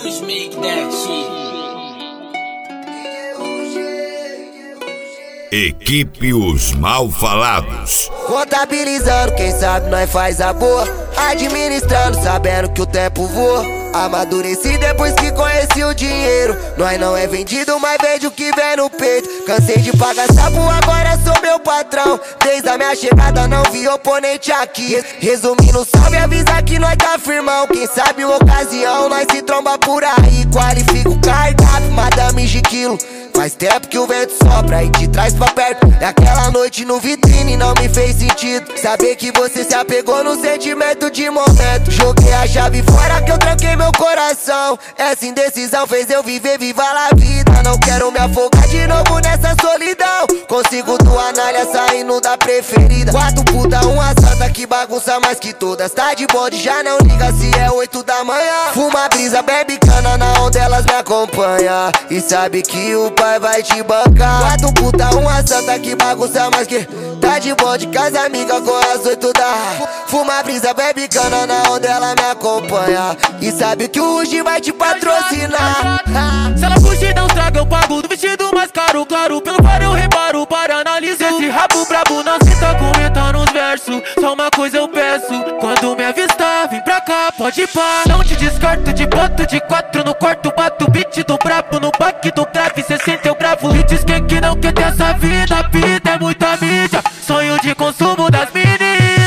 Always make that shit. Equipe Os Mal Falados. Contabilizando, quem sabe nós faz a boa. Administrando, sabendo que o tempo voa. Amadureci depois que conheci o dinheiro. Nós não é vendido, mas vende o que vem no peito. Cansei de pagar sapo, agora sou meu patrão. Desde a minha chegada não vi oponente aqui. Resumindo, salve, avisa que nós tá firmão. Quem sabe uma ocasião, nós se tromba por aí. Qualifica o cardápio, madame de quilo. Faz tempo que o vento sopra e te traz pra perto. Daquela noite no vitrine não me fez sentido saber que você se apegou no sentimento de momento. Joguei a chave fora que eu tranquei meu coração. Essa indecisão fez eu viver, viva a vida. Não quero me afogar de novo nessa solidão. Consigo do Anália saindo da preferida. 4 puta, uma santa que bagunça mais que todas. Tá de bonde, já não liga se é 8 da manhã. Fuma brisa, bebe cana, na onda elas me acompanham. E sabe que o pai vai te bancar. 4 puta, uma santa que bagunça mais que. Tá de bonde, casa amiga com as 8 da. Fuma brisa, bebe cana, na onda ela me acompanha. E sabe que o Ruge vai te patrocinar. Se ela fugir não traga, eu pago do vestido mais caro, claro. Pelo par eu reparo para analisar. Esse rabo brabo não se tá comentando os versos. Só uma coisa eu peço, quando me avistar, vem pra cá, pode ir pá. Não te descarto, de boto de 4 no quarto. Bato o beat do brabo no baque do grave. Cê sente eu bravo e diz que não quer ter essa vida. Vida é muita mídia, sonho de consumo das meninas.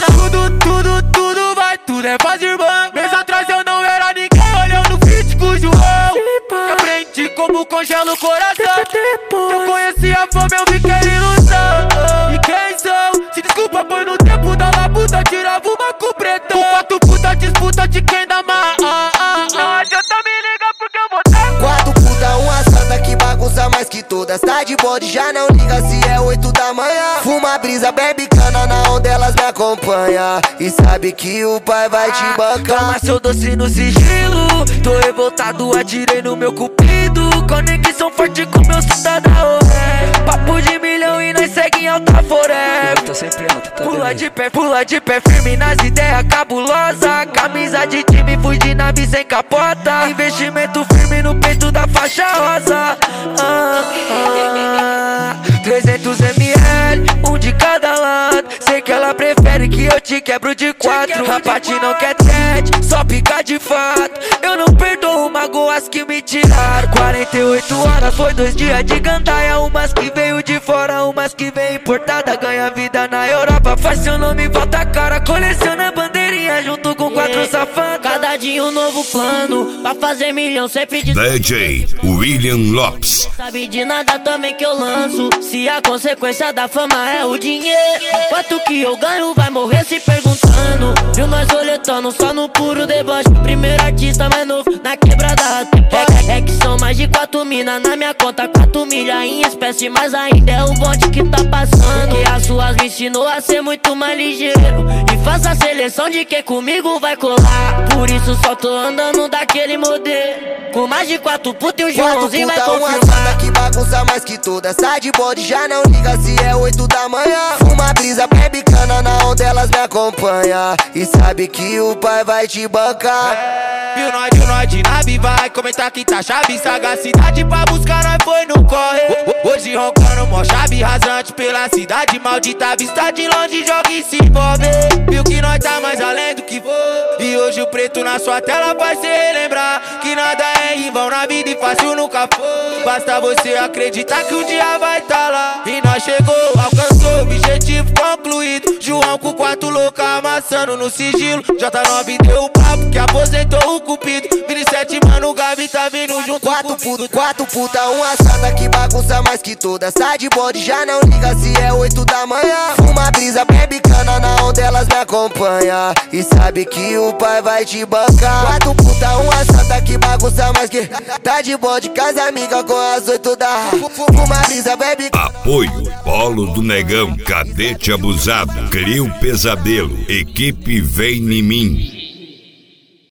Tudo vai, tudo é fazer irmã. Mês atrás eu não era ninguém, olhando o feed com o João. Eu aprendi como congela o coração. Eu conheci a fome, eu vi que era ilusão. E quem são? Se desculpa, foi no tempo da labuta, tirava uma com pretão. Com 4 puta, disputa de quem dá mais. Não adianta me ligar porque eu vou dar 4 puta, uma santa que bagunça mais que todas. Tá de bonde, já não liga se é 8 da manhã. Fuma brisa, bebe cana, na onda elas me acompanham. E sabe que o pai vai te bancar. Toma seu doce no sigilo. Tô revoltado, atirei no meu cupido. Conexão forte com meu cidadão. Papo de milhão e nós segue em alta foré. Tô sempre alto, tá Pula de pé firme nas ideias cabulosa. Camisa de time, fui de nave sem capota. Investimento firme no peito da faixa rosa. 300ml, um de cada lado. Sei que ela prefere que eu te quebro de 4. Rapate não quer tete, só pica de fato. Eu não perdoo magoas que me tiraram. 48 horas, foi 2 dias de gandaia. Umas que veio de fora, umas que veio importada. Ganha vida na Europa, faz seu nome, volta a cara. Coleciona bandeirinha junto com 4 safados. Cada dia um novo plano, pra fazer milhão sempre de DJ William Lopes. Sabe de nada também que eu lanço. Se a consequência da fama é o dinheiro, quanto que eu ganho vai morrer se perguntando. Viu nós roletando só no puro deboche. Primeiro artista mais novo na quebrada. É que são mais de 4 mina na minha conta. 4 milha em espécie, mas ainda é o bonde que tá passando. Que as suas me ensinou a ser muito mais ligeiro. E faça a seleção de quem comigo vai colar. Por isso só tô andando daquele modelo. Com mais de 4 puta e o Joãozinho vai confirmar. Uma santa que bagunça mais que todas. Tá de bonde, já não liga se é 8 da manhã. Fuma brisa, bebe cana, na onda elas me acompanham. E sabe que o pai vai te bancar. Viu nós de nave, vai comentar que tá chave. Sagacidade pra buscar, nós foi no corre. Hoje roncando, mó chave rasante pela cidade. Maldita vista de longe, joga e se envolve. Viu que nós tá mais além do que foi. E hoje o preto na sua tela faz cê relembrar que nada é em vão na vida e fácil nunca foi. Basta você acreditar que um dia vai tá lá. E nós chegou, alcançou, objetivo concluído. João com 4 louca amassando no sigilo. J9 deu o papo que aposentou o cupido. Vini 7 mano, o Gavi tá vindo junto. 4 puta, uma santa que bagunça mais que todas. Tá de bonde, já não liga se é 8 da manhã. Fuma brisa, bebe cana, na onda elas me acompanham. E sabe que o pai vai te bancar. 4 puta, uma santa que bagunça mais que. Tá de bonde, casa amiga com as 8 da. Fuma brisa, bebe. Apoio Polo do Negão, Cadete Abusado, Cria um Pesadelo, Equipe Vem em Mim.